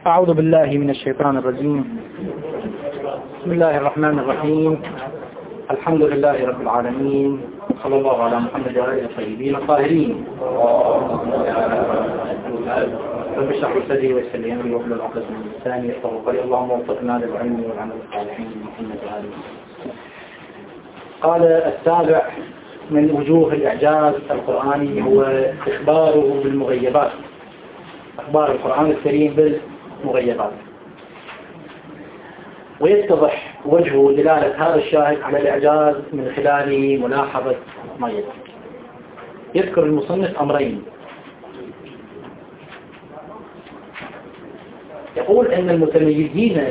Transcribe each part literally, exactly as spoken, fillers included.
أعوذ بالله من الشيطان الرجيم. بسم الله الرحمن الرحيم. الحمد لله رب العالمين، صلى الله على محمد وآله الطيبين الطاهرين. رب اشرح لي صدري ويسر لي أمري واحلل عقدة من لساني يفقهوا قولي. اللهم وفقنا للعلم والعمل الصالحين محمد وآله. قال السابع من وجوه الإعجاز القرآني هو إخباره بالمغيبات، أخبار القرآن الكريم بالمغيبات. ويتضح وجه دلالة هذا الشاهد على الإعجاز من خلال ملاحظة ما يلي. يذكر المصنف أمرين. يقول أن المتميزين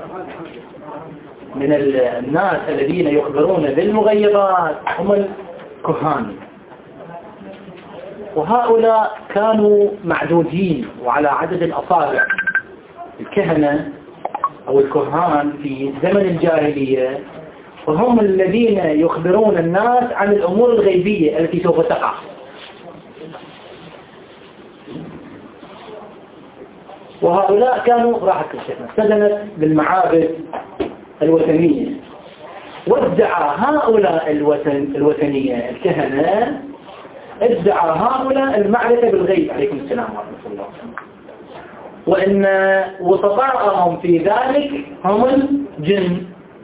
من الناس الذين يخبرون بالمغيبات هم الكهان، وهؤلاء كانوا معدودين وعلى عدد الأصابع. الكهنة أو الكهان في زمن الجاهلية وهم الذين يخبرون الناس عن الأمور الغيبية التي سوف تقع. وهؤلاء كانوا راحت استدنت بالمعابد الوثنية، وادعى هؤلاء الوثن الوثنية الكهنة ادعى هؤلاء المعرفة بالغيب عليكم السلام ورحمة الله، وإن وسطاءهم في ذلك هم الجن.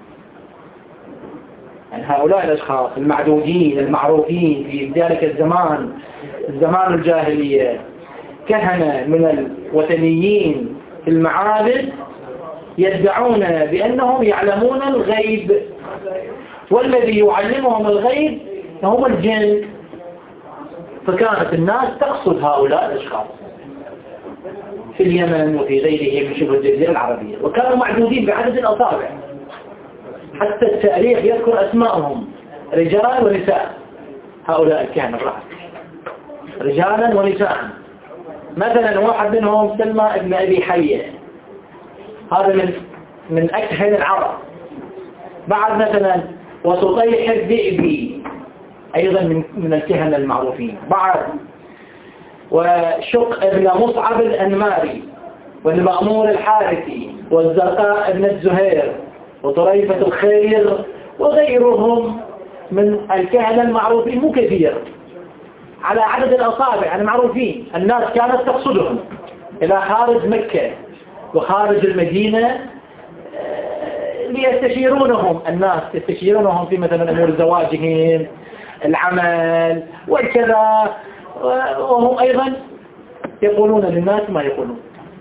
يعني هؤلاء الأشخاص المعدودين المعروفين في ذلك الزمان، الزمان الجاهلية، كهنة من الوثنيين في المعابد، يدعون بأنهم يعلمون الغيب، والذي يعلمهم الغيب هم الجن. فكانت الناس تقصد هؤلاء الأشخاص في اليمن وفي غيره من شبه الجزيرة العربية، وكانوا معدودين بعدد الأصابع. حتى التاريخ يذكر أسماءهم رجال ونساء، هؤلاء الكهنة الرأس رجالا ونساء. مثلا واحد منهم سلمى ابن أبي حية، هذا من من أكهن العرب. بعد مثلا وسطيح الذئبي أيضا من من الكهنة المعروفين. بعد وشق ابن مصعب الأنماري، والمأمور الحارثي، والزرقاء ابن الزهير، وطريفة الخير، وغيرهم من الكهنة المعروفين. مو كثير، على عدد الأصابع المعروفين. الناس كانت تقصدهم إلى خارج مكة وخارج المدينة ليستشيرونهم. الناس يستشيرونهم في مثلا أمور زواجهم، العمل والكذا، وهم أيضا يقولون للناس ما يقولون.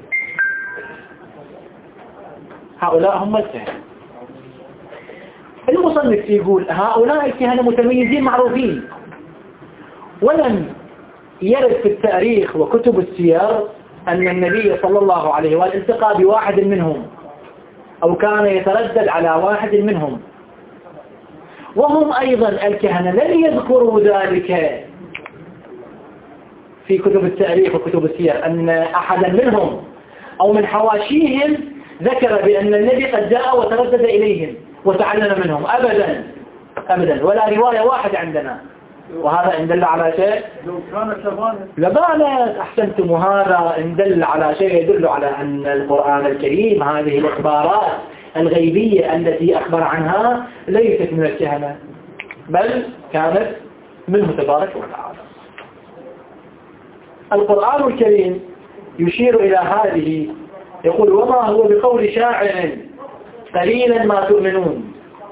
هؤلاء هم الكهنة. المصنف يقول هؤلاء الكهنة متميزين معروفين، ولم يرد في التاريخ وكتب السير أن النبي صلى الله عليه وسلم التقى بواحد منهم أو كان يتردد على واحد منهم. وهم أيضا الكهنة لم يذكروا ذلك في كتب التاريخ وكتب السير، أن أحدا منهم أو من حواشيهم ذكر بأن النبي قد جاء وتردد إليهم وتعلم منهم. أبدا أبدا، ولا رواية واحدة عندنا. وهذا إن دل على شيء لو كان شبانا لبانا أحسنتم. وهذا إن دل على شيء يدل على أن القرآن الكريم هذه الإخبارات الغيبية التي أخبر عنها ليست من الكهنة، بل كانت منه تبارك وتعالى. القرآن الكريم يشير إلى هذه، يقول وما هو بقول شاعر قليلا ما تؤمنون،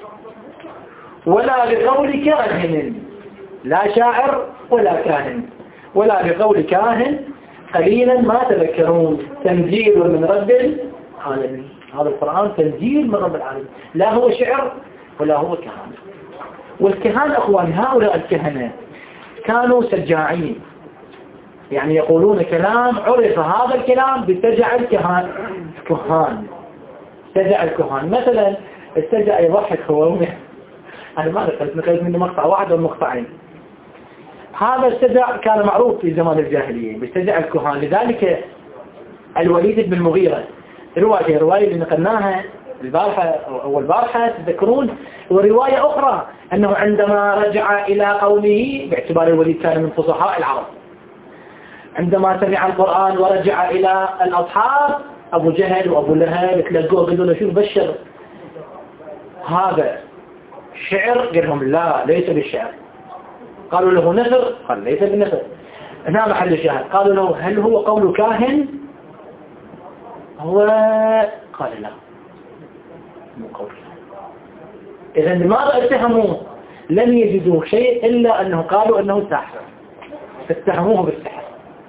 ولا بقول كاهن، لا شاعر ولا كاهن، ولا بقول كاهن قليلا ما تذكرون، تنزيل من رب العالمين. هذا القرآن تنزيل من رب العالمين، لا هو شعر ولا هو كهان. والكهان أخوان، هؤلاء الكهنة كانوا سجاعين، يعني يقولون كلام عرف هذا الكلام بسجع الكهان. كهان سجع الكهان. مثلا السجع يضحك هو، أنا ما دخلت نقلت منه مقطع واحد أو مقطعين. هذا السجع كان معروف في زمان الجاهلية بسجع الكهان. لذلك الوليد بن المغيرة، رواية الرواية اللي نقلناها البارحة أو البارحة تذكرون، ورواية أخرى أنه عندما رجع إلى قومه، باعتبار الوليد كان من فصحاء العرب، عندما سمع القرآن ورجع إلى الأصحاب أبو جهل وأبو لهب تلقوه قالوا له شو بشر هذا شعر؟ قال لهم لا ليس بالشعر. قالوا له نثر؟ قال ليس بالنثر. هنا محل الشاهد. قالوا له هل هو قول كاهن؟ هو قال لا مو قول كاهن. إذن لماذا اتهموه؟ لم يجدوا شيء إلا أنه قالوا أنه ساحر، اتهموه بالسحر.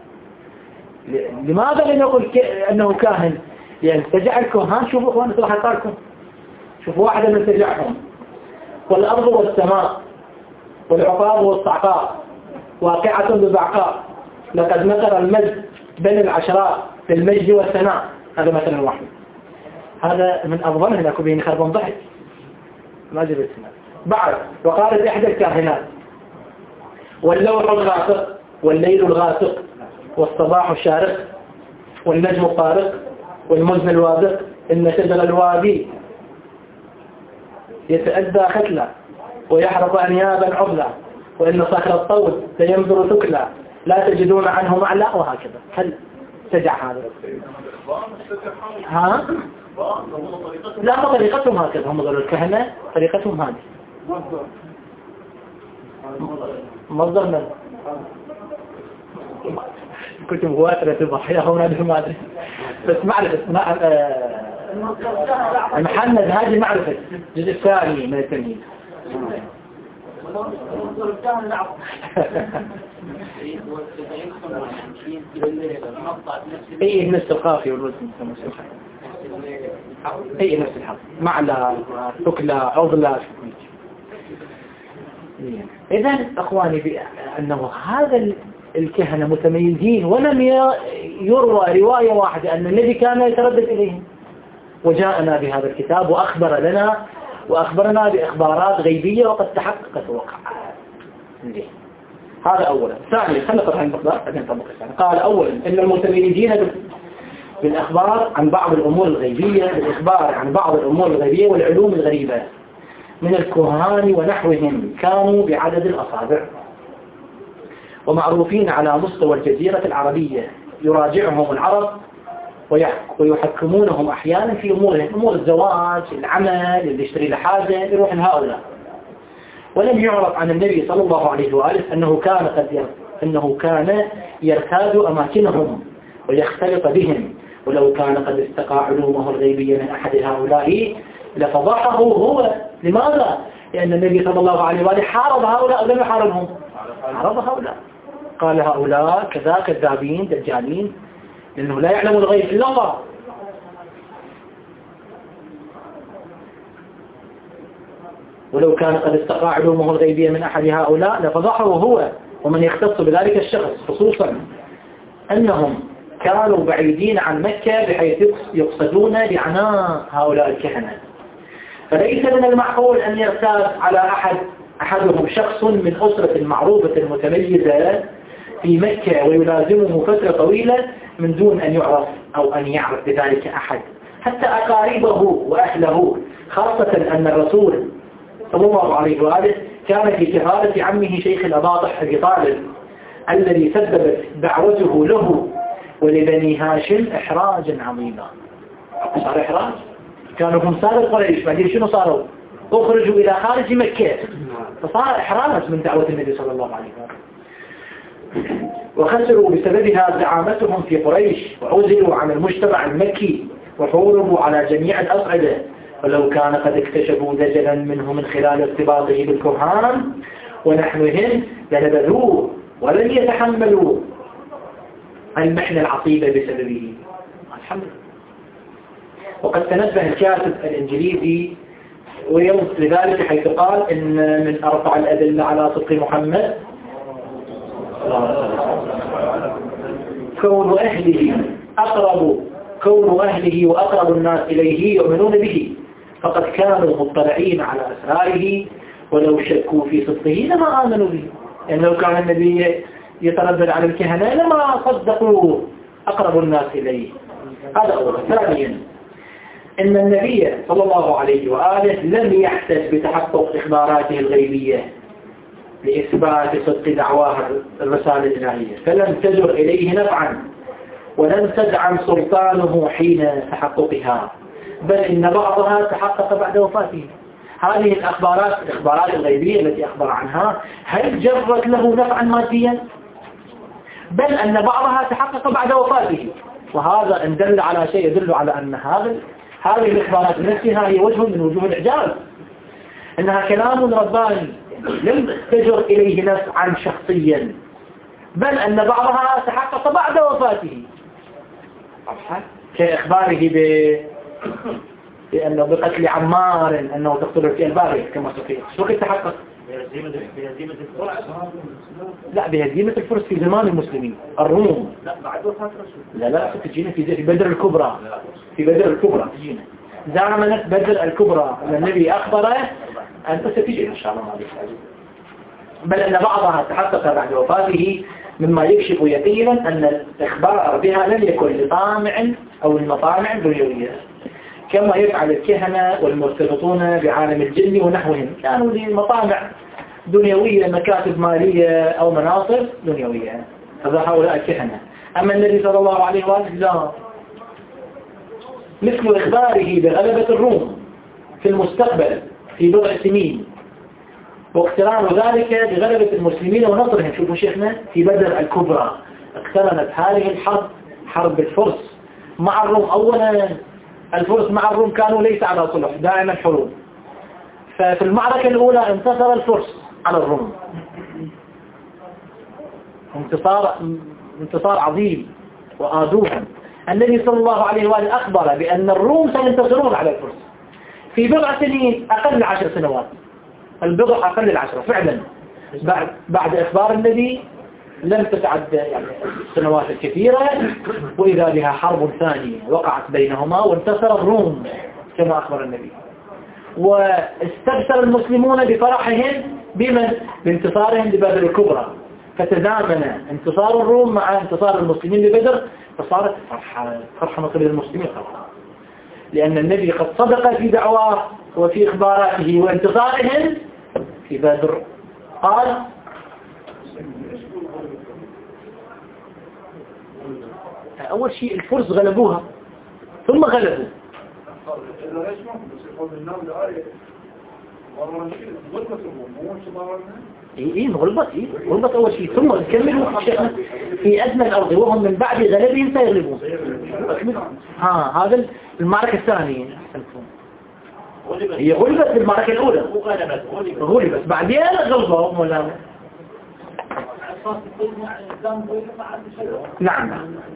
لماذا لم يقل أنه كاهن؟ يعني تجع الكهان. شوفوا أخوان صراحة طالكم، شوفوا واحدة من تجعهم: والأرض والسماء والعقاب والصعقاء واقعة ببعقاء، لقد مكر المجد بين العشراء في المجد والثناء. هذا مثلا واحد. هذا من أفضل هنا كبين خربان ضحك ما جب السنة. بعد وقالت إحدى الكاهنات: واللوح الغاسق والليل الغاسق والصباح الشارق والنجم الطارق والمزن الوابق إن شجر الوادي يتأدى ختلا ويحرق أنيابا عضلا وإن صخر الطود سينظر ثكلا لا تجدون عنه معلا، وهكذا. هل تجع هذا؟ ها؟ لا ما طريقتهم هكذا. هم قالوا الكهنة طريقتهم هذه. مصدر من؟ كنت مغواترة تبحيها هنا دي ما أدري، بس معرفة محمد هذه معرفة الجزء الثاني من التمهيد. ايه نفس القافية والوزن ايه نفس الحق معلى ثكلى عضلة. اذن اخواني بانه هذا الكهنة متميزين، ولم يروى رواية واحدة أن النبي كان يتردد إليهم، وجاءنا بهذا الكتاب وأخبر لنا وأخبرنا بإخبارات غيبية وقد تحققت وقع. هذا أولا. ثانيا خلنا نطرح المقدار بعدين نطبق الثاني. قال أولا إن المتميزين بالإخبار عن بعض الأمور الغيبية بالإخبار عن بعض الأمور الغيبية والعلوم الغريبة من الكهان ونحوهم كانوا بعدد الأصابع، ومعروفين على مستوى الجزيرة العربية، يراجعهم العرب ويحكمونهم أحيانا في أمورهم، أمور الزواج، العمل، اللي يشتري لحاجة يروح لهؤلاء. ولم يعرف عن النبي صلى الله عليه وآله أنه كان قد أنه كان يرتاد أماكنهم ويختلط بهم، ولو كان قد استقى علومه الغيبية من أحد هؤلاء لفضحه هو. لماذا؟ لأن النبي صلى الله عليه وآله حارب هؤلاء ولم يحاربهم، حارب هؤلاء. قال هؤلاء كذا كذابين دجالين، لأنه لا يعلم الغيب إلا الله. ولو كان قد استقى علومه الغيبية من أحد هؤلاء لفضحه هو ومن يختص بذلك الشخص، خصوصا أنهم كانوا بعيدين عن مكة بحيث يقصدون بعناء هؤلاء الكهنة. فليس من المعقول أن يرتاد على أحد أحدهم شخص من أسرة معروفة متميزة في مكة ويلازمه فترة طويلة من دون أن يعرف أو أن يعرف بذلك أحد، حتى أقاربه وأهله، خاصة أن الرسول صلى الله عليه وآله كان في كفالة عمه شيخ الأباطح أبي طالب الذي سببت دعوته له ولبني هاشم إحراجا عظيما. صار إحراج، كانوا هم سادة قريش، بعدين شنو صاروا؟ أخرجوا إلى خارج مكة، فصار إحراج من دعوة النبي صلى الله عليه وآله. وخسروا بسببها زعامتهم في قريش، وعزلوا عن المجتمع المكي، وحوربوا على جميع الأصعدة. ولو كان قد اكتشفوا دجلا منه من خلال ارتباطه بالكهان ونحوهم لنبذوه ولم يتحملوا المحنة العصيبة بسببه. الحمد لله. وقد تنبه الكاتب الإنجليزي ويوم لذلك حيث قال إن من أرفع الأدلة على صدق محمد كون أهله أقرب كون أهله وأقرب الناس إليه يؤمنون به، فقد كانوا مطلعين على أسراره، ولو شكوا في صدقه لما آمنوا به. يعني لو كان النبي يتردد على الكهنة لما صدقوا أقرب الناس إليه. هذا أولا. ثانيا إن النبي صلى الله عليه وآله لم يحتج بتحقق إخباراته الغيبية لإثبات صدق دعواه الرسالة الإلهية، فلم تجر إليه نفعا ولم تدعم سلطانه حين تحققها، بل إن بعضها تحقق بعد وفاته. هذه الأخبارات الإخبارات الغيبية التي أخبر عنها هل جرت له نفعا ماديا؟ بل أن بعضها تحقق بعد وفاته. وهذا إن دل على شيء يدل على أن هذا هذه الإخبارات نفسها هي وجه من وجوه الإعجاز، إنها كلام رباني لم تجر إليه نفعا شخصيا، بل أن بعضها تحقق بعد وفاته، كإخباره ب... بأنه بقتل عمار أنه تقتل في البارية كما سفير. شو كنت تحقق؟ بهزيمة الفرس. لا، بهزيمة الفرس في زمان المسلمين الروم. لا بعد وفاة رسول. لا لا ستجينا في بدر الكبرى. في بدر الكبرى تجينا. زعمت بدر الكبرى أن النبي أخبره أن ستجي إن شاء الله ما بيحتاج. بل أن بعضها تحقق بعد وفاته، مما يكشف يقينا أن الإخبار بها لم يكن لطامع أو المطامع الدنيوية كما يفعل الكهنة والمرتبطون بعالم الجن ونحوهم، كانوا لمطامع دنيوية، مكاتب مالية أو مناصب دنيوية، هذا هؤلاء الكهنة. أما النبي صلى الله عليه وآله لا، مثل إخباره بغلبة الروم في المستقبل في بضع سنين، واقتران ذلك بغلبة المسلمين ونصرهم. شوفوا شيخنا في بدر الكبرى اقترنت هذه الحرب، حرب الفرس مع الروم. أولا الفرس مع الروم كانوا ليس على صلح، دائما حروب. ففي المعركة الأولى انتصر الفرس على الروم انتصار انتصار عظيم وآذوهم. النبي صلى الله عليه وآله أخبر بأن الروم سينتصرون على الفرس في بضع سنين، أقل عشر سنوات، البضع أقل العشرة فعلا. بعد بعد إخبار النبي لم تتعد يعني السنوات الكثيرة، وإذا بها حرب ثانية وقعت بينهما وانتصر الروم كما أخبر النبي. واستبشر المسلمون بفرحهم بمن؟ بانتصارهم ببدر الكبرى، فتزامن انتصار الروم مع انتصار المسلمين ببدر، فصارت فرحة فرحة من قبل المسلمين فرحة، لأن النبي قد صدق في دعواه وفي إخباراته وانتصارهم في بدر. قال أول شيء الفرس غلبوها ثم غلبوا. إيه إيه غلبت إيه غلبت أول شيء ثم كملوا في أدنى الأرض وهم من بعد غلبهم سيغلبون. ها هذا المعركة الثانية هي غلبت في المعركة الأولى، غلبت بعدين غلبوا ولا نعم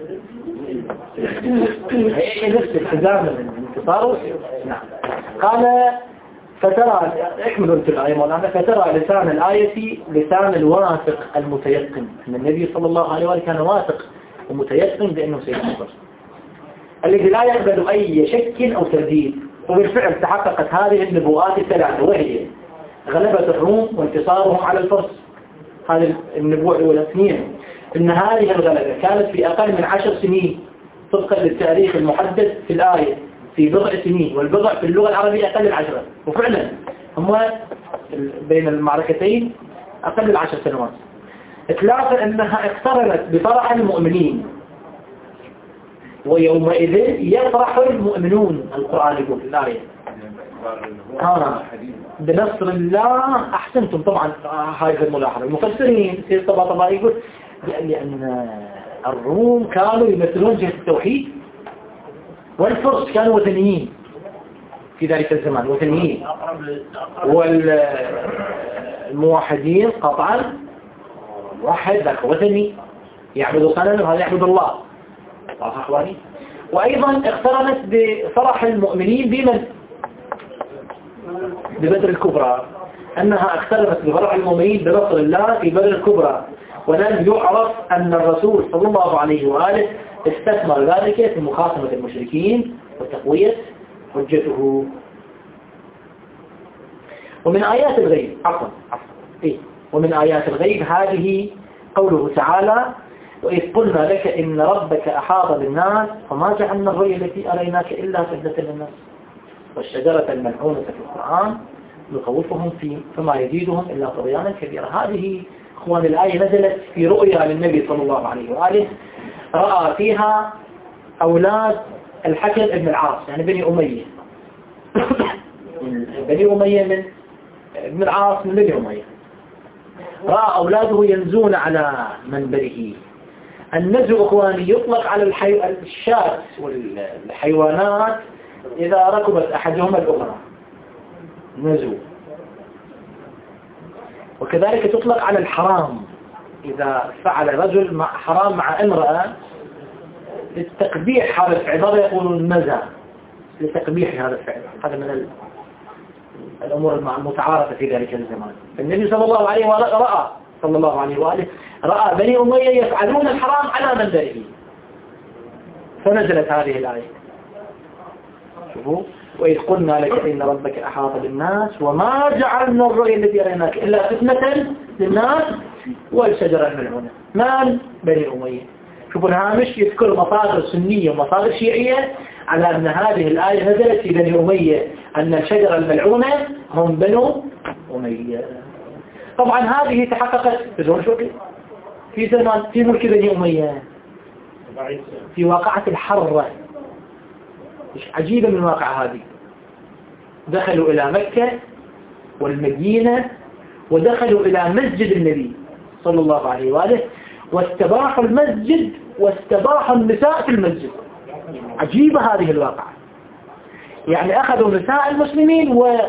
هي نفس الحزام الانتصار. نعم. قال فترى اكملوا انت الآية مولانا. فترى لسان الآية لسان الواثق المتيقن، أن النبي صلى الله عليه وآله كان واثق ومتيقن بأنه سينتصر، الذي لا يقبل أي شك أو ترديد. وبالفعل تحققت هذه النبوءات الثلاثة، وهي غلبة الروم وانتصارهم على الفرس، هذه النبوة الأولى. اثنين، إن هذه الغلبة كانت في أقل من عشر سنين طبقا للتاريخ المحدد في الآية، في بضع سنين، والبضع في اللغة العربية أقل من عشرة، وفعلا هم بين المعركتين أقل من عشر سنوات. ثلاثة، أنها اقترنت بفرح المؤمنين، ويومئذ يفرح المؤمنون. القرآن يقول في الآية آه بنصر الله. أحسنتم طبعا هذه الملاحظة. المفسرين في طبعا طبعا يقول لأن الروم كانوا يمثلون جهة التوحيد، والفرس كانوا وثنيين في ذلك الزمان، وثنيين، والموحدين قطعا واحد ذاك وثني يعبد صنم وهذا يعبد الله. أخواني، وأيضا اقترنت بفرح المؤمنين بمن؟ ببدر الكبرى، أنها اقترنت بفرح المؤمنين بنصر الله في بدر الكبرى، ولم يعرف أن الرسول صلى الله عليه وآله استثمر ذلك في مخاصمة المشركين وتقوية حجته. ومن آيات الغيب عفوا عفوا إيه ومن آيات الغيب هذه قوله تعالى: وإذ قلنا لك إن ربك أحاط بالناس فما جعلنا الرؤيا التي أريناك إلا فتنة للناس والشجرة الملعونة في القرآن نخوفهم فيه فما يزيدهم إلا طغيانا كبيرا. هذه إخوان الآية نزلت في رؤيا للنبي صلى الله عليه وآله، رأى فيها أولاد الحكم ابن العاص، يعني بني أمية بني أمية من ابن العاص من بني أمية، رأى أولاده ينزون على منبره. النزو أخواني يطلق على الحي... الشاة والحيوانات إذا ركبت أحدهما الأخرى نزو، وكذلك تطلق على الحرام إذا فعل رجل مع حرام مع امرأة للتقبيح هذا الفعل، هذا يقولون نزا لتقبيح هذا الفعل. هذا من الأمور المتعارفة في ذلك الزمان. النبي صلى الله عليه وآله رأى صلى الله عليه وآله رأى بني أمية يفعلون الحرام على منبره، فنزلت هذه الآية. شوفوا، وإذ قلنا لك إن ربك أحاط بالناس وما جعلنا الرؤيا التي أريناك إلا فتنة للناس والشجرة الملعونة. من بني أمية. شوفوا الهامش يذكر مصادر سنية ومصادر شيعية على أن هذه الآية نزلت في بني أمية، أن الشجرة الملعونة هم بنو أمية. طبعا هذه تحققت في زمان في ملك بني أمية في واقعة الحرة. عجيبة من الواقعة هذه. دخلوا إلى مكة والمدينة ودخلوا إلى مسجد النبي صلى الله عليه وآله واستباحوا المسجد واستباحوا النساء في المسجد. عجيبة هذه الواقعة. يعني أخذوا نساء المسلمين و...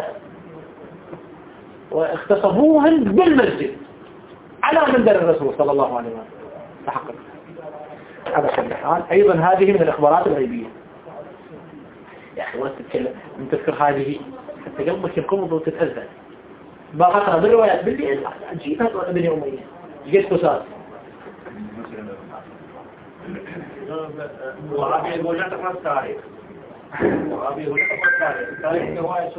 واختصبوهن بالمسجد على منبر الرسول صلى الله عليه وآله. تحقق هذا كل حال. أيضا هذه من الإخبارات الغيبية. يا أخي ولا تتكلم من تذكر هذه حتى قلبك ينقبض وتتأذى. بقى أقرأ بالروايات بالليل عجيب هذا بني أمية جيت قصاص. وأبي يقول لا تقرأ التاريخ. وأبي يقول لا تقرأ التاريخ. التاريخ هو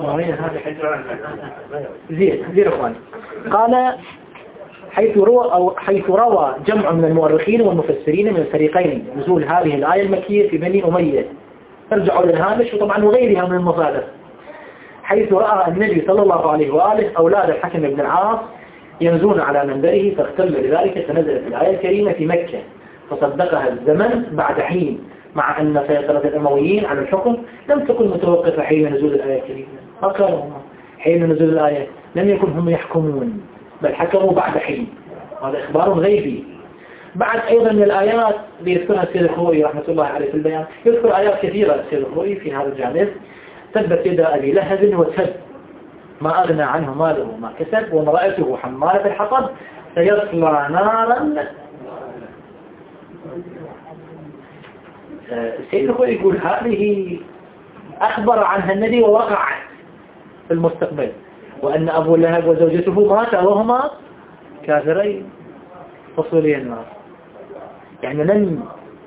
زين زين أخواني. قال حيث روى أو حيث روى جمع من المؤرخين والمفسرين من الفريقين نزول هذه الآية المكية في بني أمية، ارجعوا للهامش وطبعا وغيرها من المصادر. حيث رأى النبي صلى الله عليه وآله أولاد الحكم بن العاص ينزون على منبره فاختل لذلك، فنزلت الآية الكريمة في مكة فصدقها الزمن بعد حين، مع أن سيطرة الأمويين على الحكم لم تكن متوقفة حين نزول الآية الكريمة. ما كانوا هم حين نزول الآية لم يكن هم يحكمون، بل حكموا بعد حين. هذا إخبار غيبي. بعد أيضا من الآيات ليذكرها السيد الخوئي رحمة الله عليه في البيان، يذكر آيات كثيرة السيد الخوئي في هذا الجانب. تبت يد أبي لهب وتب ما أغنى عنه ماله ما كسب وامرأته حمالة الحطب سيصلى نارا. السيد الخوئي يقول هذه أخبر عنها النبي ووقع في المستقبل، وأن أبو لهب وزوجته ماتا وهما كافرين فصولي النار. يعني لن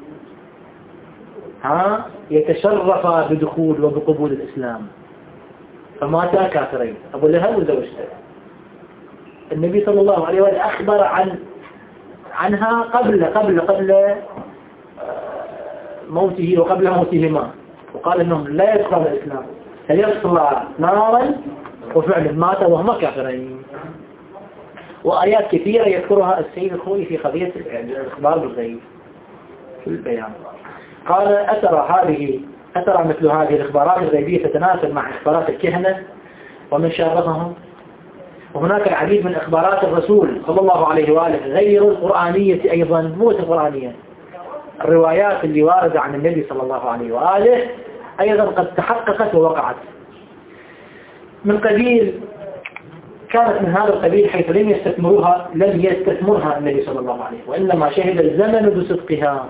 ها يتشرف بدخول وبقبول الإسلام، فماتا كافرين أبو لهب وزوجته. النبي صلى الله عليه وسلم أخبر عن عنها قبل قبل قبل موته وقبل موتهما، وقال إنهم لا يدخلون الإسلام سيصلى نارا، وفعلا مات وهما كافرين. وآيات كثيرة يذكرها السيد الخوئي في قضية الإخبار بالغيب في البيان. قال أترى هذه أترى مثل هذه الإخبارات الغيبية تتناسب مع إخبارات الكهنة ومن شابههم؟ وهناك العديد من إخبارات الرسول صلى الله عليه وآله غير القرآنية أيضا، مو القرآنية، الروايات اللي واردة عن النبي صلى الله عليه وآله أيضا قد تحققت ووقعت. من قبيل كانت من هذا القبيل حيث لم يستثمروها لم يستثمرها النبي صلى الله عليه، وإنما شهد الزمن بصدقها،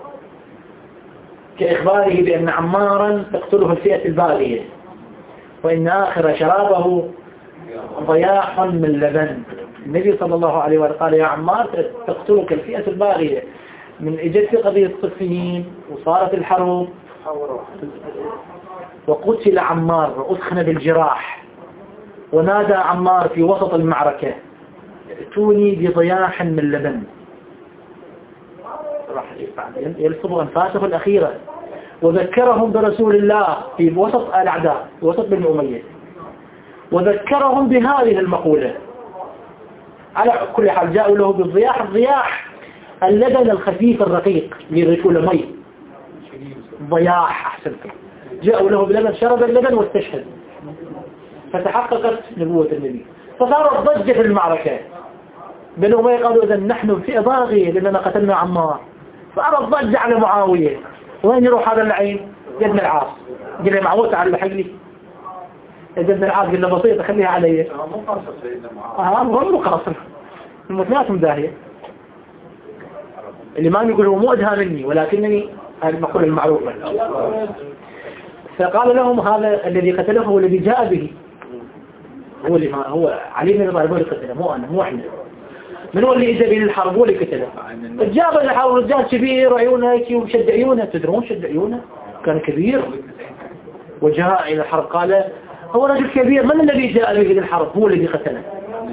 كإخباره بأن عمارا تقتله الفئة الباغية، وإن آخر شرابه ضياح من لبن. النبي صلى الله عليه وآله قال يا عمار تقتلك الفئة الباغية. من إجت قضية صفين وصارت الحرب وقتل عمار وأدخن بالجراح، ونادى عمار في وسط المعركة ائتوني بضياح من لبن، راح يلفظ أنفاسه الأخيرة، وذكرهم برسول الله في وسط الأعداء في وسط بني أمية، وذكرهم بهذه المقولة. على كل حال جاءوا له بالضياح. الضياح اللبن الخفيف الرقيق يغشوا له مي ضياع أحسنكم، جاءوا له بلبن شرب اللبن واستشهد، فتحققت نبوة النبي. فصارت ضجة في المعركة، بنو أمية قالوا إذا نحن في باغي لأننا قتلنا عمار، فأرى ضجة على معاوية. وين يروح هذا اللعين؟ ابن العاص قال لي معوض تعال لحق لي. ابن العاص قال له بسيطة خليها علي. اه مو قاصر، المثنات داهية. الإمام يقول هو مو أدهى مني ولكنني هذه المقولة المعروفة. فقال لهم هذا الذي قتله هو الذي جاء به، هو اللي ما هو علي بن ابي طالب اللي قتله، مو انا مو احنا. من هو اللي اجى به للحرب؟ هو اللي قتله. جاب الحرب رجال كبير وعيونه هيك وشد عيونه، تدرون شد عيونه كان كبير وجاء الى الحرب. قال هو رجل كبير، من الذي جاء به للحرب؟ هو الذي قتله.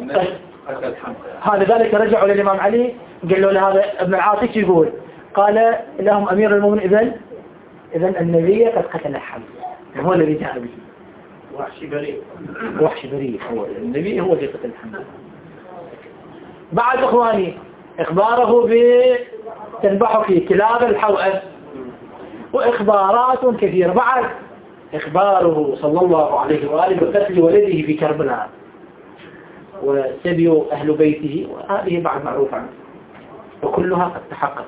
هذا ذلك رجعوا للامام علي قالوا له هذا ابن العاص ايش يقول؟ قال لهم امير المؤمنين اذا اذا النبي قد قتل حمزه، هو الذي جاء به. وحشي بريء وحشي بريء، هو النبي هو الذي قتل حمزه. بعد اخواني اخباره بتنبح في كلاب الحوأب واخبارات كثيرة. بعد اخباره صلى الله عليه وآله بقتل ولده في كربلاء وسبي اهل بيته، وهذه بعد معروفة عنه وكلها قد تحققت.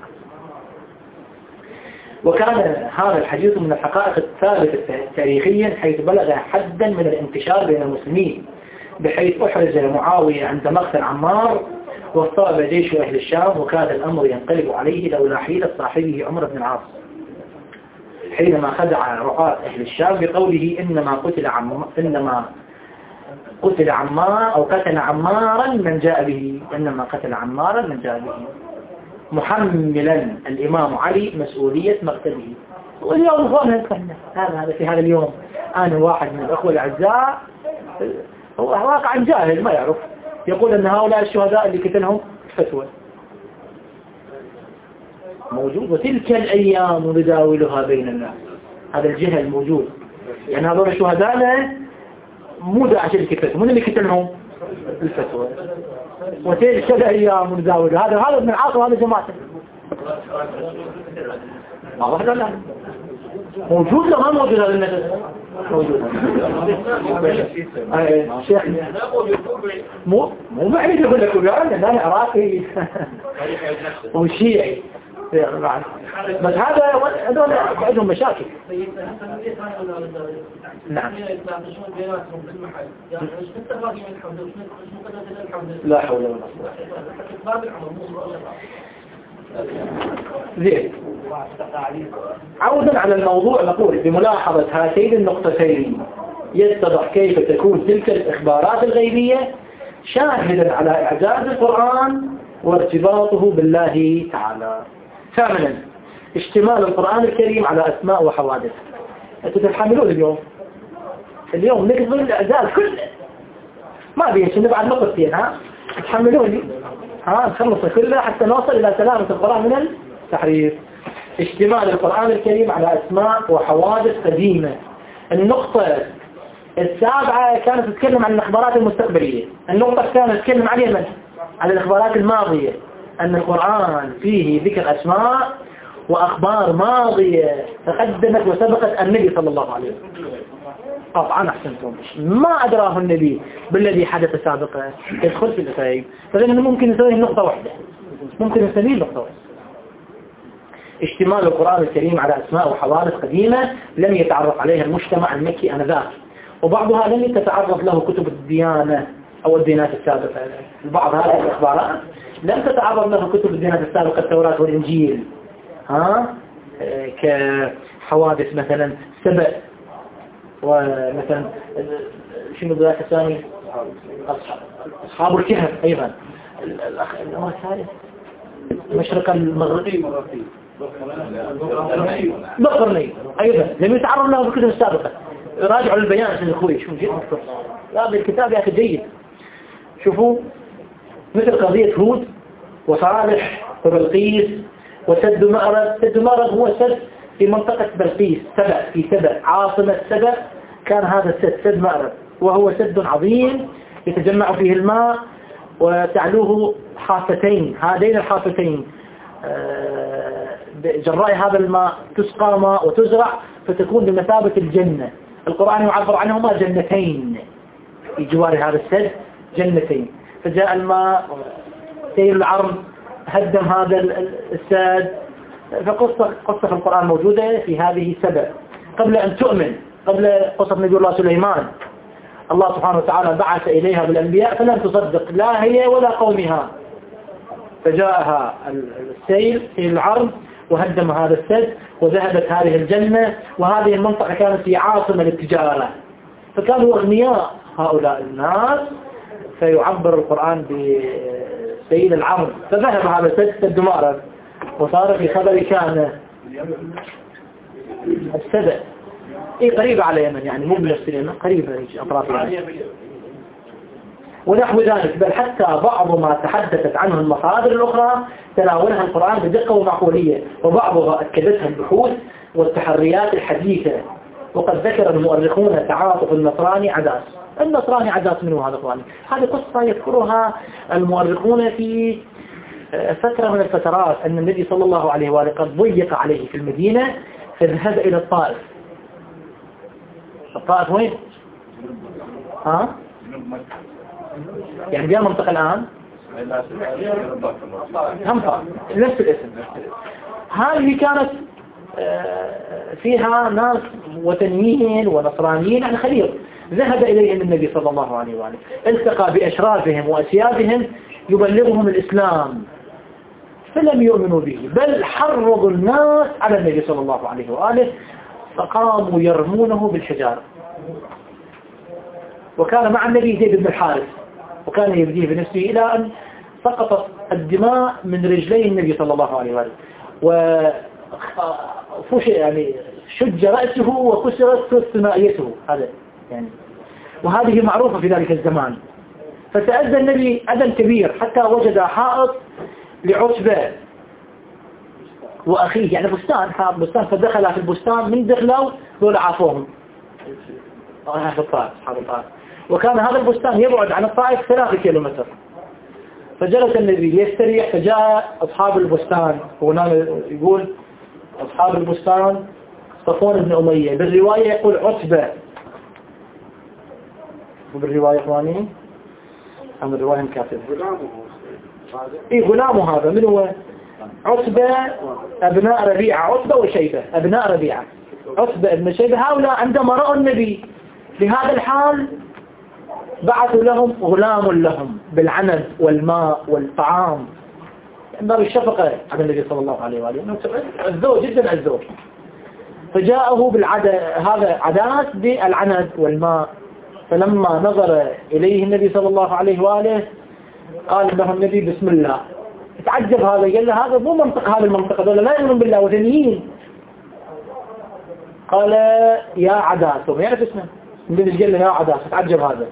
وكان هذا الحديث من الحقائق الثابتة تاريخيا، حيث بلغ حدا من الانتشار بين المسلمين، بحيث أحرز معاوية عند مقتل عمار واصطاب جيش أهل الشام، وكان الأمر ينقلب عليه لولا حيلة صاحبه عمر بن العاص حينما خدع رعاة أهل الشام بقوله إنما قتل عمار إنما قتل عمار أو قتل عمارا من جاء به إنما قتل عمارا من جاء به، محملا الإمام علي مسؤولية مقتله. واليوم إخواننا هذا هذا في هذا اليوم أنا واحد من الأخوة الأعزاء هو واقعا جاهل ما يعرف، يقول أن هؤلاء الشهداء اللي قتلهم فتوى موجود، وتلك الأيام نداولها بين الناس. هذا الجهل موجود، يعني هذول الشهداء مو داعش اللي قتلهم، من اللي قتلهم؟ الفتوى. وتلك الأيام نداولها، هذا هذا ابن العاص وهذا جماعته هذا لا موجود، لا ما موجود هذا الناس موجود. شيخ مو مو بعيد يقول لكم يعني أنا عراقي وشيعي بس هذا هذول عندهم مشاكل. نعم لا حول ولا قوة. زين، عودا على الموضوع نقول بملاحظة هاتين النقطتين يتضح كيف تكون تلك الإخبارات الغيبية شاهدا على إعجاز القرآن وارتباطه بالله تعالى. ثامنا اشتمال القرآن الكريم على أسماء وحوادث. أنتم تتحملون اليوم اليوم نكذب الإعجاز كله ما بيش نبعد نقطتين، ها تتحملوني ها نخلص كله حتى نوصل إلى سلامة القرآن من التحريف. اشتمال القرآن الكريم على أسماء وحوادث قديمة. النقطة السابعة كانت تتكلم عن الإخبارات المستقبلية. النقطة الثانية تتكلم عن من؟ عن الإخبارات الماضية، أن القرآن فيه ذكر أسماء وأخبار ماضية تقدمت وسبقت النبي صلى الله عليه وسلم. طبعا أحسنتم، ما أدراه النبي بالذي حدث سابقا يدخل في الأسائب، فإنه ممكن نسويه نقطة واحدة، ممكن نسميه نقطة واحدة. اشتمال القرآن الكريم على أسماء وحوادث قديمة لم يتعرف عليها المجتمع المكي آنذاك، وبعضها لم تتعرض له كتب الديانة أو الديانات السابقة. بعض هذه الإخبارات لم تتعرض له كتب الديانات السابقة، التوراة والإنجيل، ها كحوادث مثلا سبأ، ومثلا شنو ذاك الثاني أصحاب الكهف أيضا، الأمر الثالث مشرق المغربي بقرني أيضا لم يتعرض له بالكتب السابقة. راجعوا البيان عشان الأخوي شوفوا جيد مكتوب لا بالكتاب يا أخي جيد. شوفوا مثل قضية هود وصالح وبلقيس وسد مأرب. سد مأرب هو سد في منطقة بلقيس سبأ، في سبأ عاصمة سبأ كان هذا السد سد مأرب، وهو سد عظيم يتجمع فيه الماء وتعلوه حافتين، هذين الحافتين جراء هذا الماء تسقى ماء وتزرع فتكون بمثابة الجنة. القرآن يعبر عنهما جنتين في جوار هذا السد، جنتين. فجاء الماء سيل العرض هدم هذا السد. فقصة قصة في القرآن موجودة في هذه سبع قبل أن تؤمن. قبل قصة نبي الله سليمان الله سبحانه وتعالى بعث إليها بالأنبياء فلم تصدق لا هي ولا قومها، فجاءها السيل سيل العرض وهدم هذا السد وذهبت هذه الجنة. وهذه المنطقة كانت هي عاصمة للتجارة، فكانوا أغنياء هؤلاء الناس. فيعبر القرآن بسيل العرض فذهب هذا السد سد مأرب وصار في خبر كان السدع إيه قريبة على اليمن، يعني مو بنفس اليمن، قريبة أطراف اليمن ونحو ذلك. بل حتى بعض ما تحدثت عنه المصادر الأخرى تناولها القرآن بدقة ومعقولية، وبعضها أكدتها البحوث والتحريات الحديثة. وقد ذكر المؤرخون تعاطف النصراني عداس. النصراني عداس منه هذا القرآن. هذه قصة يذكرها المؤرخون في فترة من الفترات أن النبي صلى الله عليه وآله قد ضيق عليه في المدينة فذهب إلى الطائف. الطائف وين؟ ها؟ يعني بها منطقة الآن؟ همطة نفس الاسم. هذه كانت فيها ناس وثنيين ونصرانيين عن خليط. ذهب إليهم النبي صلى الله عليه وآله، التقى بأشرافهم وأسيادهم يبلغهم الإسلام فلم يؤمنوا به، بل حرضوا الناس على النبي صلى الله عليه وآله فقاموا يرمونه بالحجارة. وكان مع النبي زيد بن الحارث وكان يبديه بنفسه إلى أن سقطت الدماء من رجلي النبي صلى الله عليه وآله وفش يعني شج رأسه وكسرت ثنائيته. هذا يعني وهذه معروفة في ذلك الزمان. فتأذى النبي أذى كبير حتى وجد حائط لعتبة وأخيه، يعني بستان حائط بستان، فدخل في البستان من دخلوا دول عافوهم في الطائف. وكان هذا البستان يبعد عن الطائف ثلاثة كيلومتر. فجلس النبي يستريح فجاء أصحاب البستان. هنا يقول أصحاب البستان صفوان بن أمية، بالرواية يقول عتبة، وبالرواية إخواني أم الرواية مكاتبة إيه غلامه. هذا من هو؟ عتبة أبناء ربيعة، عتبة وشيبة أبناء ربيعة، عتبة ابن شيبة. هؤلاء عندما رأوا النبي بهذا الحال بعثوا لهم غلام لهم بالعنب والماء والطعام من باب الشفقة على النبي صلى الله عليه وآله، عزوه جدا عزوه. فجاءه بالعد هذا عداس بالعنب والماء. فلما نظر إليه النبي صلى الله عليه وآله قال له النبي بسم الله. تعجب هذا، قال له هذا مو منطق، هذا المنطقة دول لا يؤمنون بالله وثنيين. قال يا عداس، وما يعرف اسمه. النبي قال له يا عداس. تعجب هذا،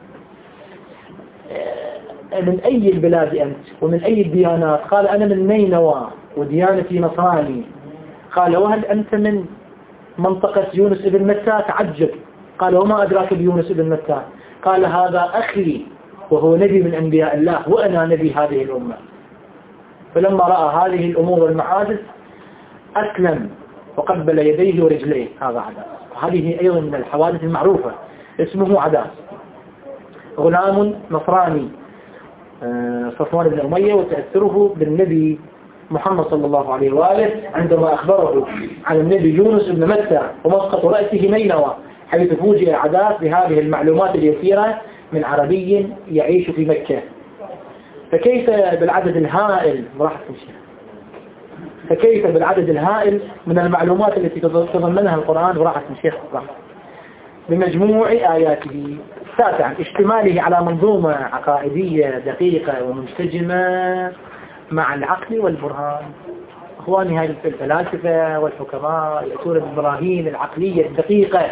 من أي البلاد أنت ومن أي الديانات؟ قال أنا من نينوى وديانتي نصراني. قال وهل أنت من منطقة يونس ابن متى؟ تعجب. قال وما أدراك بيونس ابن متى؟ قال هذا أخي وهو نبي من أنبياء الله وأنا نبي هذه الأمة. فلما رأى هذه الأمور والمحادث أسلم وقبل يديه ورجليه. هذا عداس. هذه أيضا من الحوادث المعروفة. اسمه عداس، غلام نصراني صفوان بن أمية، وتأثره بالنبي محمد صلى الله عليه وآله عندما أخبره عن النبي يونس بن متى ومسقط رأسه نينوى، حيث فوجئ عداس بهذه المعلومات اليسيرة من عربي يعيش في مكة. فكيف بالعدد الهائل راح تمشي فكيف بالعدد الهائل من المعلومات التي تضمنها القرآن وراحت الشيخ بمجموع آياته. تاسعا اشتماله على منظومة عقائدية دقيقة ومنسجمة مع العقل والبرهان. أخواني هذه الفلاسفة والحكماء يأتون بالبراهين العقلية الدقيقة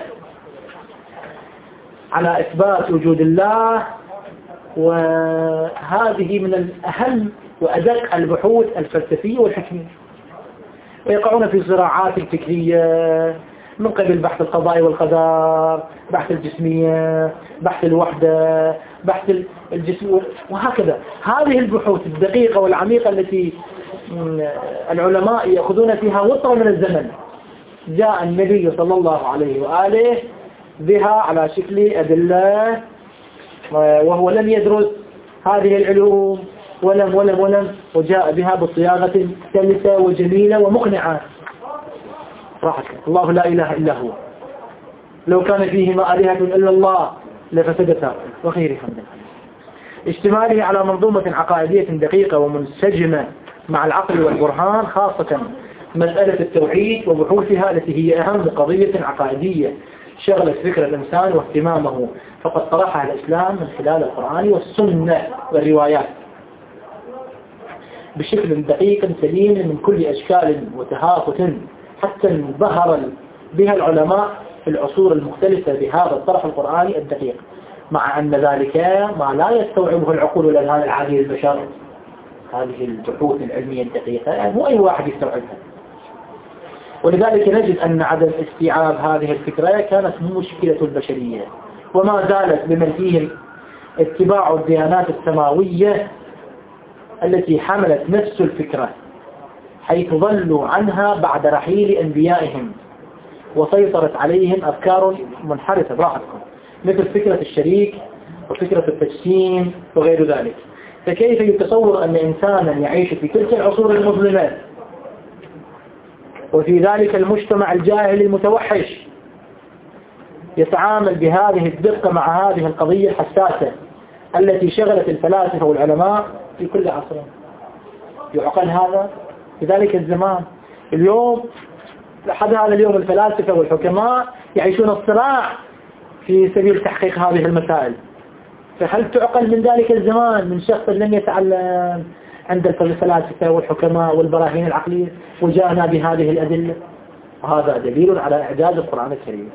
على إثبات وجود الله، وهذه من الأهم وأدق البحوث الفلسفية والحكمية. ويقعون في صراعات الفكرية من قبل بحث القضاء والقدر، بحث الجسمية، بحث الوحدة، بحث الجسم، وهكذا. هذه البحوث الدقيقة والعميقة التي العلماء يأخذون فيها وطرة من الزمن، جاء النبي صلى الله عليه وآله بها على شكل أدلة وهو لم يدرس هذه العلوم ولم ولم ولم وجاء بها بصياغة سلسة وجميلة ومقنعة. راحت الله لا إله إلا هو، لو كان فيهما آلهة إلا الله لفسدتا وغيرها من اشتماله على منظومة عقائدية دقيقة ومنسجمة مع العقل والبرهان، خاصة مسألة التوحيد وبحوثها التي هي أهم قضية عقائدية شغلت فكر الإنسان واهتمامه، فقد طرحها الإسلام من خلال القرآن والسنة والروايات بشكل دقيق سليم من كل أشكال وتهافت، حتى انبهر بها العلماء في العصور المختلفة بهذا الطرح القرآني الدقيق، مع أن ذلك ما لا يستوعبه العقول والأذهان العادية البشر. هذه البحوث العلمية الدقيقة يعني مو أي واحد يستوعبها، ولذلك نجد أن عدم استيعاب هذه الفكرة كانت مشكلة البشرية، وما زالت بمن فيهم اتباع الديانات السماوية التي حملت نفس الفكرة، حيث ضلوا عنها بعد رحيل أنبيائهم وسيطرت عليهم أفكار منحرفة براحتكم مثل فكرة الشريك وفكرة التجسيم وغير ذلك. فكيف يتصور أن إنسانا يعيش في تلك العصور المظلمة وفي ذلك المجتمع الجاهل المتوحش يتعامل بهذه الدقة مع هذه القضية الحساسة التي شغلت الفلاسفة والعلماء في كل عصر؟ يعقل هذا في ذلك الزمان؟ اليوم لحد هذا اليوم الفلاسفة والحكماء يعيشون الصراع في سبيل تحقيق هذه المسائل. فهل تعقل من ذلك الزمان من شخص لم يتعلم عند الفلاسفة والحكماء والبراهين العقلية وجاءنا بهذه الأدلة؟ وهذا دليل على إعجاز القرآن الكريم.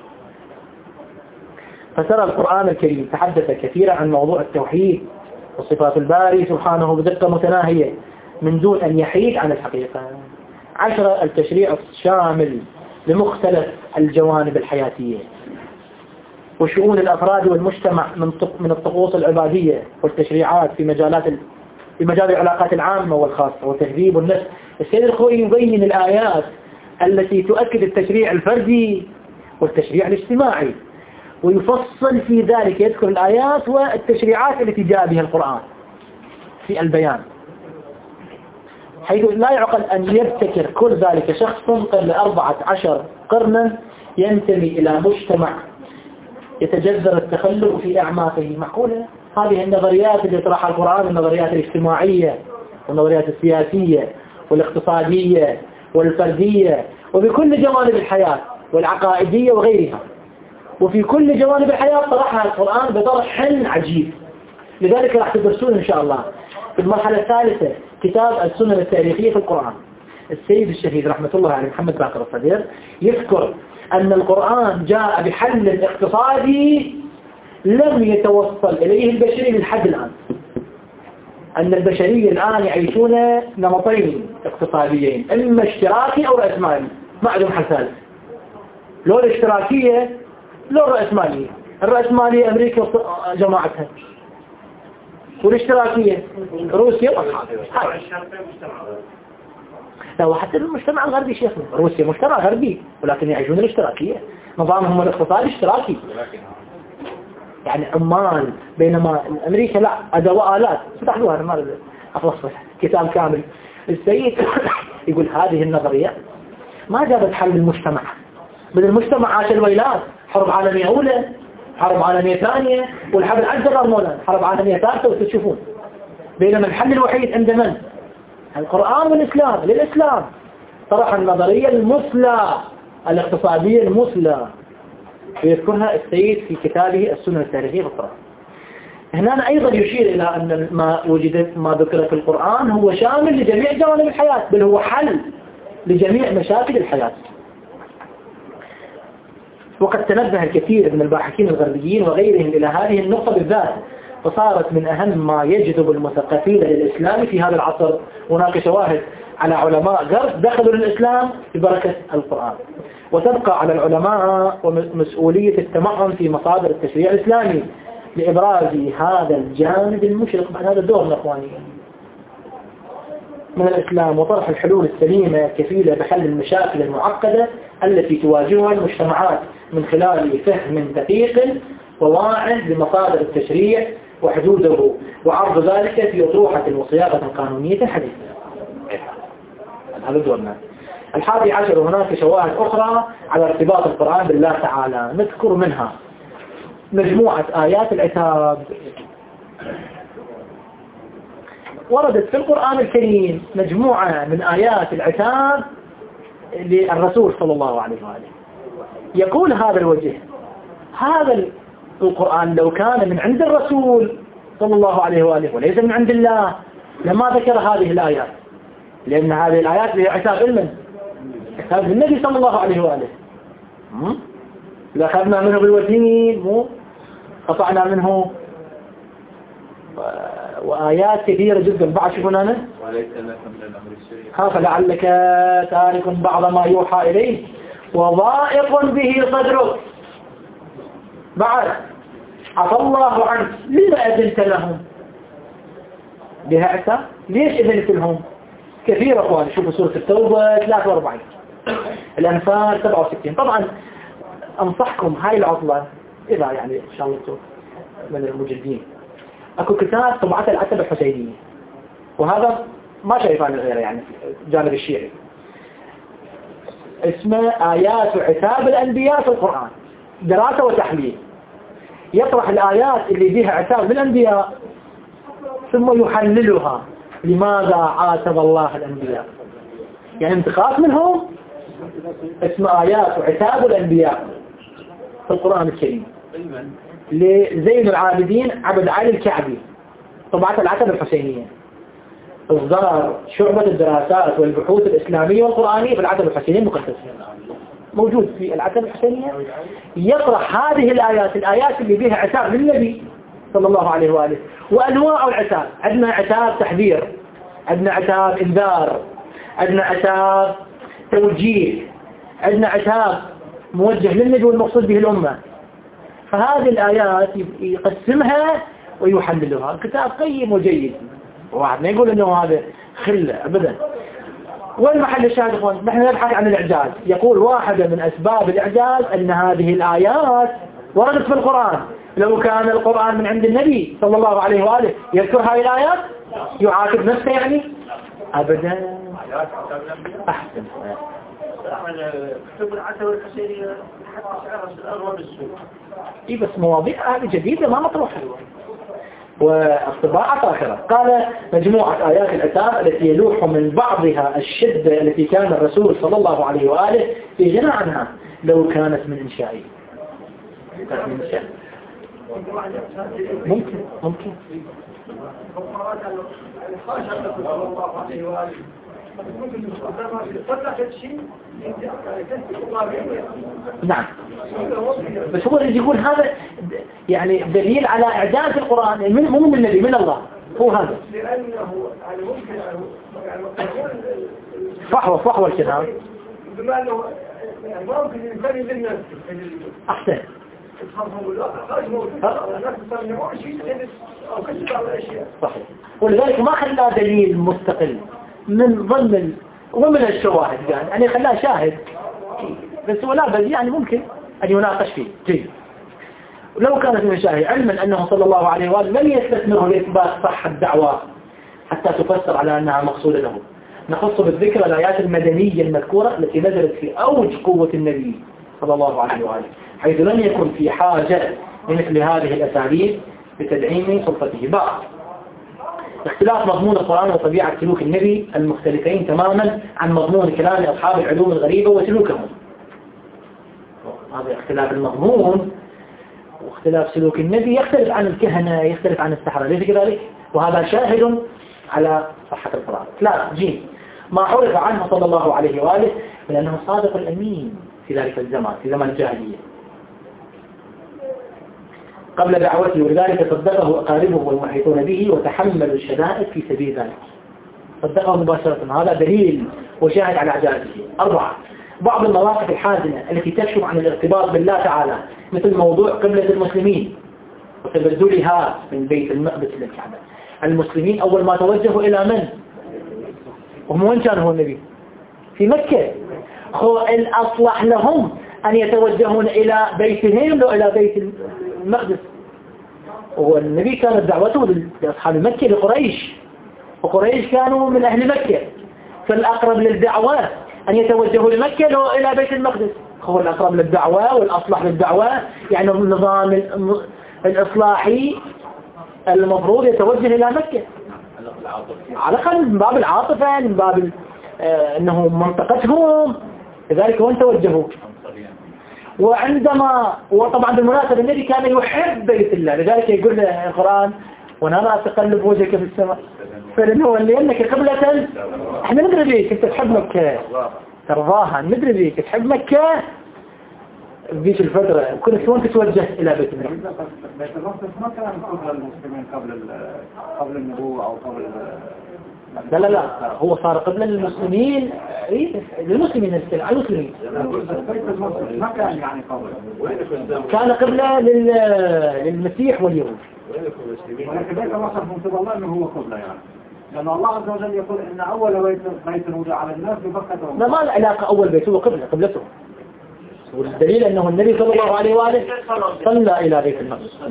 فترى القرآن الكريم تحدث كثيرا عن موضوع التوحيد وصفات الباري سبحانه بدقة متناهية من دون أن يحيد عن الحقيقة. عشرة التشريع الشامل لمختلف الجوانب الحياتية وشؤون الأفراد والمجتمع من الطقوس العبادية والتشريعات في مجالات في مجال العلاقات العامة والخاصة وتهذيب النفس. السيد الخوئي يبين الآيات التي تؤكد التشريع الفردي والتشريع الاجتماعي، ويفصل في ذلك، يذكر الآيات والتشريعات التي جاء بها القرآن في البيان، حيث لا يعقل أن يبتكر كل ذلك شخص قبل أربعة عشر قرنا ينتمي إلى مجتمع يتجذر التخلف في أعماقه. معقولة هذه النظريات اللي يطرحها القرآن، النظريات الاجتماعية والنظريات السياسية والاقتصادية والفردية وبكل جوانب الحياة والعقائدية وغيرها، وفي كل جوانب الحياة طرحها القرآن بطرح عجيب. لذلك راح تدرسون إن شاء الله في المرحلة الثالثة كتاب السنن التاريخية في القرآن. السيد الشهيد رحمة الله عليه محمد باقر الصدير يذكر أن القرآن جاء بحل اقتصادي لم يتوصل إليه البشرية للحد الآن. أن البشرية الآن يعيشون نمطين اقتصاديين، إما اشتراكي أو رأسمالي، ما عندهم حل ثالث. لو الاشتراكية لو الرأسمالية. الرأسمالية أمريكا وجماعتها، والاشتراكية روسيا وأصحابها. لا وحتى المجتمع الغربي شيخنا، روسيا مجتمع غربي ولكن يعيشون الاشتراكية، نظامهم الاقتصادي اشتراكي، يعني عمال، بينما أمريكا لا أدوات آلات. فتحلوها أنا ما أفصل كتاب كامل. السيد يقول هذه النظرية ما جابت حل المجتمع، بل المجتمع عاش الويلات، حرب عالمية أولى، حرب عالمية ثانية، والحرب العجلة مولا حرب عالمية ثالثة وتشوفون. بينما الحل الوحيد عند من؟ القرآن والإسلام. للإسلام طرح النظرية المثلى الاقتصادية المثلى ويذكرها السيد في كتابه السنن التاريخية في القرآن. هنا أيضا يشير إلى أن ما وجد ما ذكر في القرآن هو شامل لجميع جوانب الحياة، بل هو حل لجميع مشاكل الحياة. وقد تنبه الكثير من الباحثين الغربيين وغيرهم إلى هذه النقطة بالذات، فصارت من أهم ما يجذب المثقفين للإسلام في هذا العصر. هناك شواهد على علماء غرب دخلوا للإسلام ببركة القرآن، وتبقى على العلماء ومسؤولية التمعن في مصادر التشريع الإسلامي لإبراز هذا الجانب المشرق بعد هذا الدور من أخواني. من الإسلام وطرح الحلول السليمة الكفيلة بحل المشاكل المعقدة التي تواجهها المجتمعات من خلال فهم دقيق وواعٍ بمصادر التشريع وحدوده وعرض ذلك في أطروحة وصياغة قانونية حديثة. هذا دورنا. الحادي عشر هناك شواهد أخرى على ارتباط القرآن بالله تعالى، نذكر منها مجموعة آيات العتاب وردت في القرآن الكريم، مجموعة من آيات العتاب للرسول صلى الله عليه وآله. يقول هذا الوجه: هذا القرآن لو كان من عند الرسول صلى الله عليه وآله وليس من عند الله لما ذكر هذه الآيات، لأن هذه الآيات هي عتاب لمن؟ عتاب للنبي صلى الله عليه وآله. لأخذنا منه بالوتين مو قطعنا منه وآيات كثيرة جدا. بعد شوفنا أنا خاف لعلك تارك بعض ما يوحى إليه وضائق به صدرك. بعد عفى الله عنك لما أذنت لهم بها عتاب؟ ليش أذنت لهم؟ كثير أخواني. شوفوا سورة التوبة ثلاثة وأربعين، الأنفال سبعة وستين. طبعا أنصحكم هاي العطلة إذا يعني إن شاء الله من المجدين أكو كتاب طبعة العتبة الحسينية، وهذا ما شايف عن غيره يعني جانب الشيعي، اسمه آيات وعتاب الأنبياء في القرآن، دراسة وتحليل. يطرح الآيات اللي فيها عتاب الأنبياء ثم يحللها. لماذا عاتب الله الأنبياء؟ يعني انتقاص منهم. اسمه آيات وعتاب الأنبياء في القرآن الكريم لزين العابدين عبد علي الكعبي، طبعة العتبة الحسينية، إصدار شعبة الدراسات والبحوث الإسلامية والقرآنية في العتبة الحسينية المقدسة، موجود في العتبة الحسينية. يطرح هذه الآيات الآيات اللي فيها عتاب للنبي صلى الله عليه وآله وأنواع العتاب. عندنا عتاب تحذير، عندنا عتاب إنذار، عندنا عتاب توجيه، عندنا عتاب موجه للنبي والمقصود به الأمة. فهذه الآيات يقسمها ويحللها. كتاب قيم وجيد، واحد ما يقول انه هذا خلة ابدا. والمحل الشاهد اخوان نحن نبحث عن الاعجاز. يقول واحدة من اسباب الاعجاز ان هذه الآيات وردت في القرآن. لو كان القرآن من عند النبي صلى الله عليه وآله يذكر هذه الآيات يعاتب نفسه يعني ابدا. احسن. كتب العتبة الحسينية حتى سعرها الأغرب السوق. اي بس مواضيع هذه جديدة ما مطروحة واطباعات آخرة. قال مجموعة آيات العتاب التي يلوح من بعضها الشدة التي كان الرسول صلى الله عليه وآله في غنى عنها لو كانت من إنشائه. من إنشاء. ممكن ممكن نعم. بس هو اللي يقول هذا يعني دليل على إعجاز القرآن من مو من النبي من الله. هو هذا فحوى فحوى الكلام بما أنه ممكن ينفرد بالناس أحسن. صحيح. ولذلك ما خلاه دليل مستقل من ضمن ومن الشواهد يعني, يعني خلاه شاهد بس ولا بل يعني ممكن أن يناقش فيه جيد. ولو كانت من الشاهد علما أنه صلى الله عليه وآله لم يستثمره لإثبات صحة الدعوة حتى تفسر على أنها مقصودة له. نخص بالذكر الآيات المدنية المذكورة التي نزلت في أوج قوة النبي صلى الله عليه وآله حيث لم يكن في حاجة لمثل هذه الأساليب بتدعيم سلطته. بعض اختلاف مضمون القرآن وطبيعة سلوك النبي المختلفين تماما عن مضمون كلام أصحاب العلوم الغريبة وسلوكهم. هذا اختلاف المضمون واختلاف سلوك النبي يختلف عن الكهنة يختلف عن السحرة ليس كذلك؟ وهذا شاهد على صحة القرآن. لا جيم ما عرف عنه صلى الله عليه وآله لأنه صادق الأمين في ذلك الزمان في زمن الجاهلية قبل دعوته ولذلك صدقه أقاربه والمحيطون به وتحملوا الشدائد في سبيل ذلك. صدقه مباشرة. هذا دليل وشاهد على إعجازه. أربعة بعض المواقف الحازمة التي تكشف عن الارتباط بالله تعالى مثل موضوع قبلة المسلمين وتبدلها من بيت المقدس إلى الكعبة. المسلمين أول ما توجهوا إلى من؟ وهم وين كان هو النبي؟ في مكة. هو الأصلح لهم أن يتوجهون إلى بيتهم لو إلى بيت المقدس. والنبي كانت دعوته لأصحاب مكة لقريش، وقريش كانوا من أهل مكة، فالأقرب للدعوة أن يتوجهوا لمكة لو إلى بيت المقدس. هو الأقرب للدعوة والأصلح للدعوة، يعني النظام الإصلاحي المفروض يتوجه إلى مكة على الأقل من باب العاطفة، من باب آه أنه منطقتهم، لذلك وين توجهوا. وعندما وطبعا بالمناسبة النبي كان يحب بيت الله، لذلك يقول له القرآن ونرى تقلب وجهك في السماء فلنه لأنك قبلة احنا ندري بيك انت تحب مكة ترضاها، ندري بيك تحب مكة بيش الفترة كنت وين تتوجه إلى بيت الله. بيت المقدس ما كان قبل المسلمين قبل قبل النبوة أو قبل لا لا لا هو صار قبل المسلمين، للمسلمين المسلمين ما كان يعني قبل، كان قبل للمسيح واليهود. ولكن بيت المقدس منصب الله انه هو قبله، يعني لأن الله عز وجل يقول ان اول بيت بيت وضع على الناس بمكة. لا ما العلاقة اول بيت هو قبله قبلته، والدليل انه النبي صلى الله عليه واله صلى الى بيت المقدس.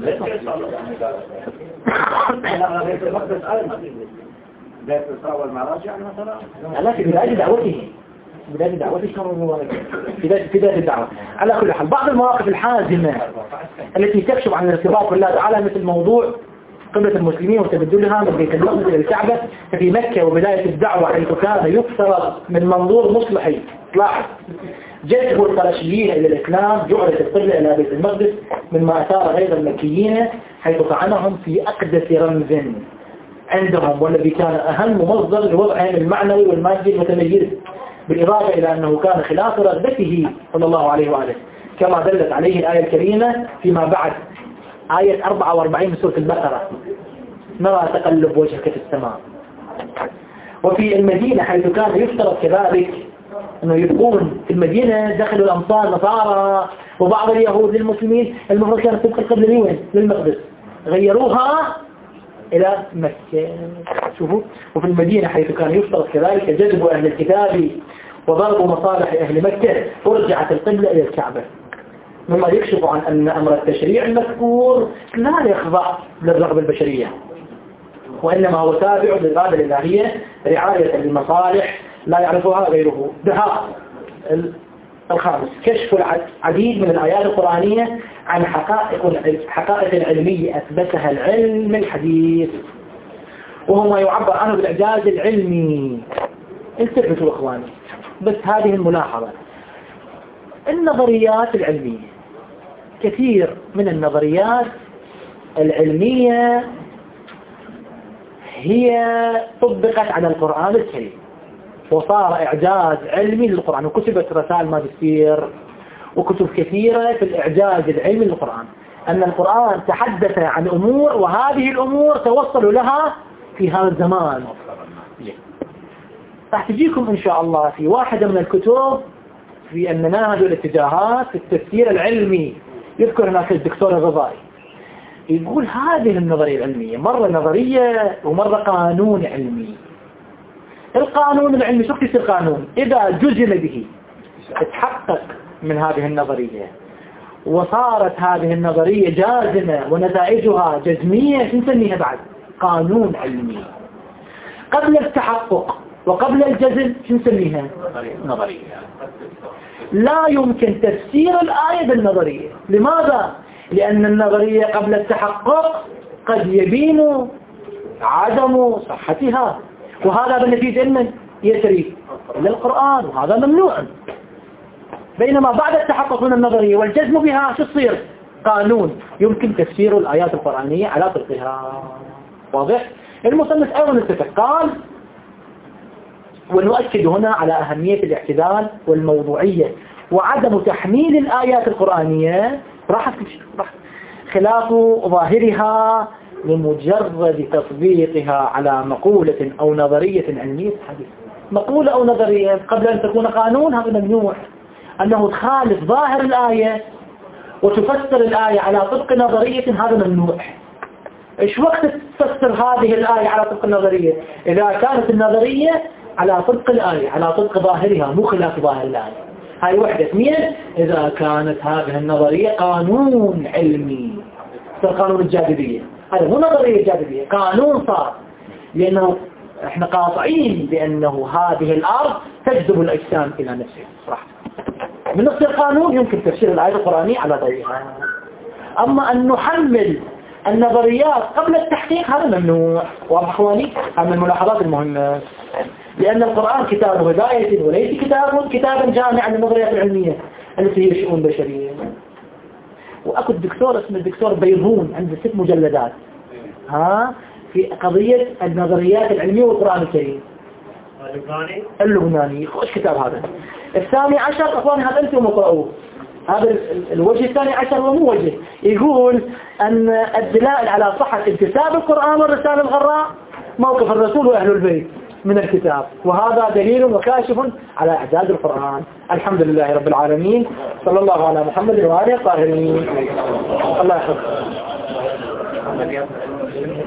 لا بيت المقدس ايضا بيت الإسراء والمعراج يعني مثلا. لا في بداية دعوته بداية دعوته في بداية في بداية الدعوة. على كل حال بعض المواقف الحازمة التي تكشف عن الارتباط بالله تعالى مثل موضوع قبلة المسلمين وتبدلها من بيت المقدس إلى الكعبة. ففي مكة وبداية الدعوة حيث كان يفترض من منظور مصلحي لاحظ جذب القرشيين إلى الإسلام جعلت القبلة إلى بيت المقدس مما أثار غير المكيين حيث طعنهم في أقدس رمز عندهم والذي كان أهم مصدر لوضعهم المعنوي والمادي المتميز، بالإضافة إلى أنه كان خلاف رغبته صلى الله عليه وآله كما دلت عليه الآية الكريمة فيما بعد آية أربعة وأربعين من سورة البقرة نرى تقلب وجهك في السماء. وفي المدينة حيث كان يفترض كذلك أنه يكون في المدينة دخلوا الأمصار نصارى وبعض اليهود للمسلمين، المفروض كانت تبقى القبلة لوين؟ للمقدس، غيروها إلى مكة. شوفوا. وفي المدينة حيث كان يفترض كذلك جذب أهل الكتاب وضرب مصالح أهل مكة ورجعت القبلة إلى الكعبة، مما يكشف عن أن أمر التشريع المذكور لا يخضع للرغبة البشرية، وإنما هو تابع للإرادة الإلهية رعاية للمصالح لا يعرفها غيره. دهاء الخامس كشف العديد من الآيات القرآنية عن حقائق حقائق علمية أثبتها العلم الحديث، وهو ما يعبر عنه بالإعجاز العلمي. انتبهوا إخواني بس هذه الملاحظة، النظريات العلمية كثير من النظريات العلمية هي طبقت على القرآن الكريم وصار إعجاز علمي للقرآن، وكتبت رسائل ماجستير وكتب كثيرة في الإعجاز العلمي للقرآن، أن القرآن تحدث عن أمور وهذه الأمور توصلوا لها في هذا الزمان. راح تجيكم إن شاء الله في واحدة من الكتب في المناهج والاتجاهات في التفسير العلمي يذكر هناك الدكتور الغزالي يقول هذه النظرية العلمية مرة نظرية ومرة قانون علمي. القانون العلمي شو يصير قانون؟ إذا جزم به تحقق من هذه النظرية وصارت هذه النظرية جازمة ونتائجها جزمية نسميها بعد قانون علمي. قبل التحقق وقبل الجزم نسميها نظرية. لا يمكن تفسير الآية بالنظرية. لماذا؟ لأن النظرية قبل التحقق قد يبين عدم صحتها، وهذا بالنتيجة من يسري إلى القرآن وهذا ممنوع. بينما بعد التحقق من النظرية والجزم بها شو تصير؟ قانون يمكن تفسير الآيات القرآنية على طرقها. واضح؟ المصنف أيضا اتفق قال ونؤكد هنا على أهمية الاعتدال والموضوعية وعدم تحميل الآيات القرآنية راح خلاف ظاهرها لمجرد تطبيقها على مقولة أو نظرية علمية حديثة. مقولة أو نظرية قبل أن تكون قانون هذا ممنوع، أنه تخالف ظاهر الآية وتفسر الآية على طبق نظرية هذا ممنوع. إيش وقت تفسر هذه الآية على طبق النظرية؟ إذا كانت النظرية على طبق الآية، على طبق ظاهرها مو خلاف ظاهر الآية. هاي وحدة. اثنين، إذا كانت هذه النظرية قانون علمي، صار قانون الجاذبية، هذا مو نظرية جاذبية، قانون صار، لأنه احنا قاطعين بأنه هذه الأرض تجذب الأجسام إلى نفسها صراحة. من نفس القانون يمكن تفسير الآية القرآنية على ضوئها. أما أن نحمل النظريات قبل التحقيق هذا ممنوع. واضح أخواني؟ هذا من الملاحظات المهمة، لأن القرآن كتاب هداية وليس كتاب كتابا جامعا للنظريات العلمية التي هي شؤون بشرية. وأكو الدكتور اسمه الدكتور بيضون عنده ست مجلدات ها في قضية النظريات العلمية والقرآن الكريم. اللبناني اللبناني خوش كتاب هذا. الثاني عشر أخواني هذا أنتم اقرأوه. هذا الوجه الثاني عشر ومو وجه، يقول أن الدلائل على صحة انتساب القرآن والرسالة الغراء موقف الرسول وأهل البيت من الكتاب، وهذا دليل وكاشف على إعجاز القرآن. الحمد لله رب العالمين، صلى الله على محمد وآله الطاهرين. الله يحفظك.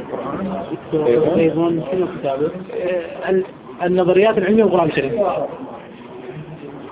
النظريات العلمية والقرآن الكريم.